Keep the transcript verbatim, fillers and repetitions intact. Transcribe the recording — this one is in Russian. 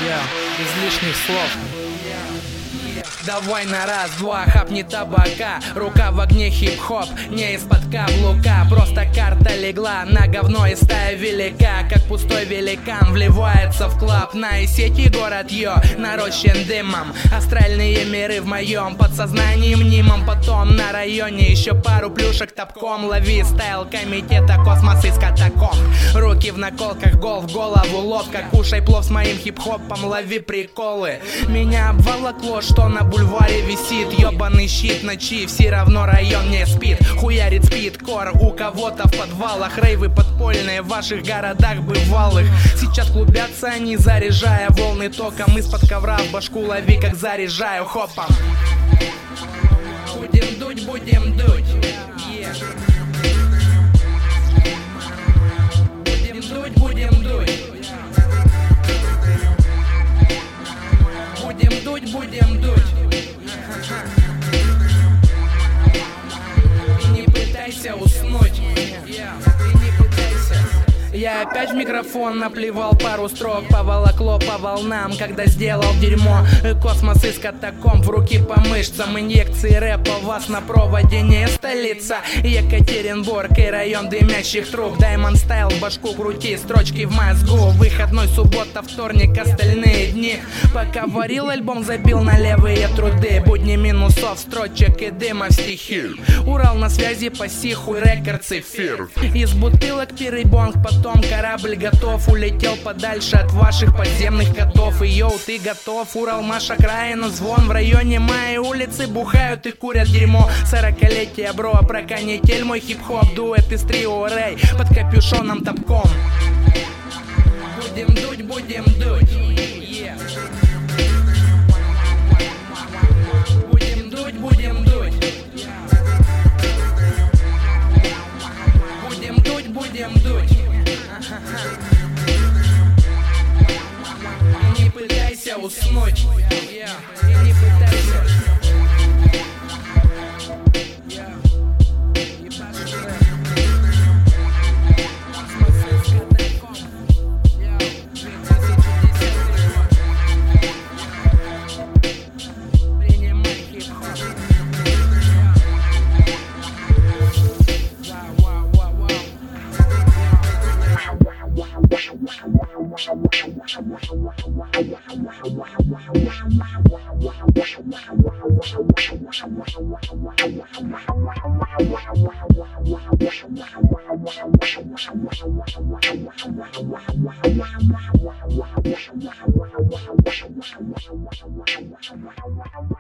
Yeah, без лишних слов. Давай на раз-два, хапни табака. Рука в огне, хип-хоп, не из-под каблука. Просто карта легла на говно и стая велика. Как пустой великан вливается в клаб. На сети город Йо, нарощен дымом. Астральные миры в моем подсознании мнимом. Потом на районе еще пару плюшек топком. Лови стайл комитета, космос из катакомб. Руки в наколках, гол в голову, ловко. Кушай плов с моим хип-хопом, лови приколы. Меня обволокло, что на бульваре висит ёбаный щит ночи, все равно район не спит. Хуярит спид-кор у кого-то в подвалах. Рейвы подпольные в ваших городах бывалых. Сейчас клубятся они, заряжая волны током. Из-под ковра в башку лови, как заряжаю хопом. Будем дуть, будем дуть, yeah. Будем дуть, будем дуть. Будем дуть, будем дуть. И не пытайся уснуть. И не пытайся. Я опять в микрофон наплевал пару строк. Поволокло по волнам, когда сделал дерьмо. Космос из катакомб, в руки по мышцам. Инъекции рэпа, вас на проводе не столица. Екатеринбург и район дымящих труб. Даймонд стайл в башку крути, строчки в мозгу. Выходной, суббота, вторник, остальные дни. Пока варил альбом, забил на левые труды. Будни минусов, строчек и дыма в стихи. Урал на связи, пасиху, рекордс, эфир. Из бутылок пирейбонг, потом корабль готов. Улетел подальше от ваших подземных котов. И йоу, ты готов? Урал, Маша, окраина, звон. В районе моей улицы бухают и курят дерьмо. Сорокалетие, бро, про канитель. Мой хип-хоп дуэт из трио Рэй под капюшоном топком. Будем дуть, будем дуть, yeah. Будем дуть, будем дуть. Будем дуть, будем дуть. И не пытайся уснуть, yeah. И не пытайся. Wow.